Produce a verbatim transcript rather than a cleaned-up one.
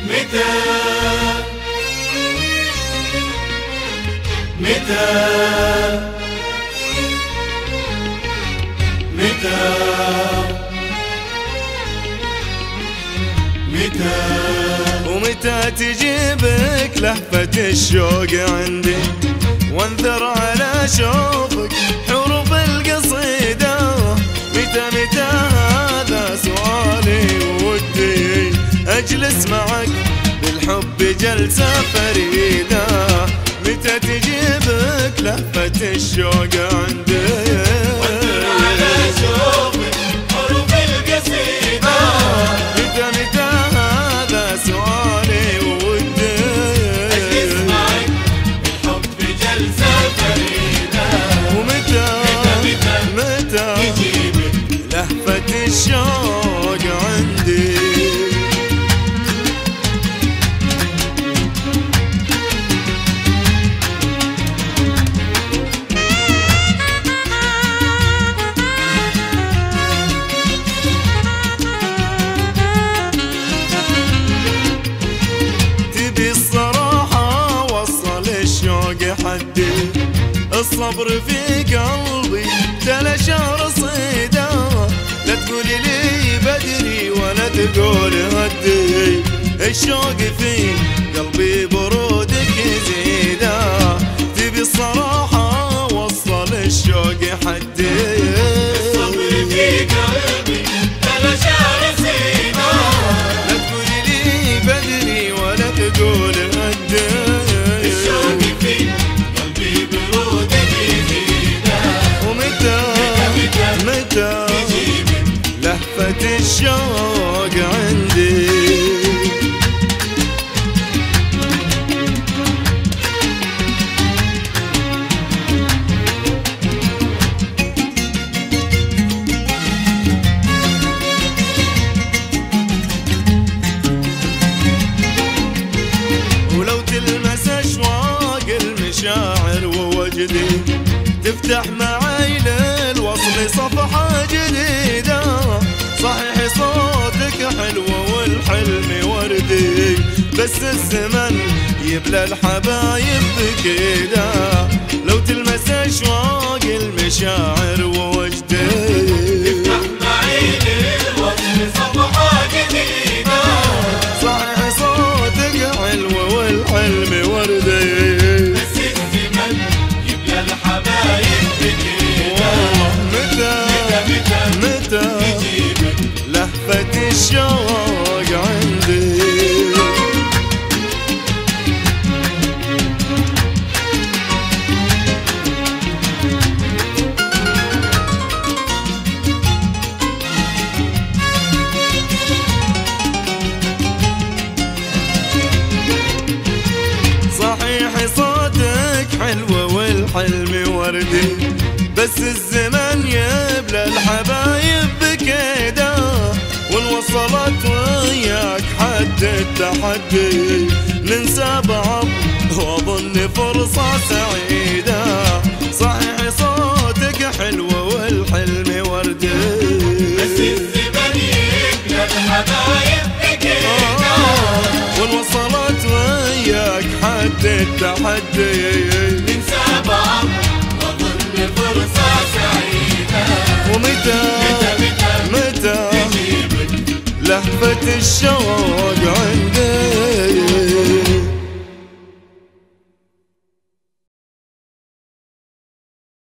متى متى متى متى ومتى تجيبك لهفة الشوق عندي وانثر على شوقك حروف القصيدة. متى متى هذا سؤالي وودي أجلس معك بالحب جلسة فريدة. متى تجيبك لهفة الشوق عندي وانثر على شوقك حروف القصيدة. متى متى هذا سؤالي وودي أجلس معك بالحب جلسة فريدة. ومتى متى متى تجيبك لهفة الشوق عندي. تبي الصراحة وصل الشوق حدي، الصبر في قلبي تلاشى رصيده. لا تقولي لي بدري ولا تقولي هدي، الشوق في قلبي برودك يزيده. تبي الصراحة وصل الشوق حدي، الصبر في قلبي تلاشى رصيده. لا تقولي لي بدري ولا تقولي هدي، الشوق في قلبي برودك يزيده. ومتى متى متى تجيبك لهفة الشوق عندي. ولو تلمس أشواق المشاعر ووجدي تفتح معاي للوصل صفحة جديدة. صحيح صوتك حلو والحلم وردي، بس الزمن يبلى الحبايب بكيده. لو تلمس أشواق المشاعر ووجدي افتح معي للوصل صفحة جديدة. صحيح صوتك حلو والحلم وردي، بس الزمن يبلى الحبايب بكيده. متى متى متى تجيبك لهفة الشوق عندي. صحيح صوتك حلو والحلم وردي، بس الزمن يبلى الحبايب بكيده. وان وصلت وياك حد التحدي ننسى بعض واظن فرصة سعيدة. صحيح صوتك حلو والحلم وردي، بس الزمن يبلى الحبايب بكيده. وان وصلت وياك حد التحدي ننسى بعض واظن فرصة سعيدة. ومتى متى متى تجيبك لهفة الشوق عندي.